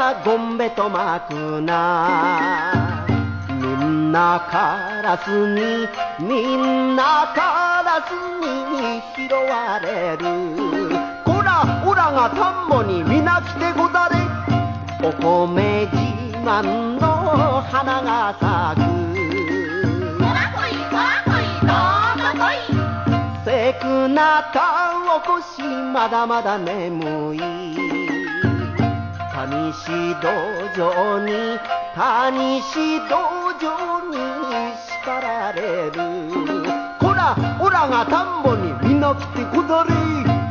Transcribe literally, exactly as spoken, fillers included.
がゴンベとまくな。みんなカラスにみんなカラスに拾われる。こらオラが田んぼに皆来てござれ。お米自慢の花が咲く。 そらこいそらこいどうぞこい。 せくなた起こしまだまだ眠い。谷氏道場に谷氏道場に叱られる。こらオラが田んぼにみんな来てござれ。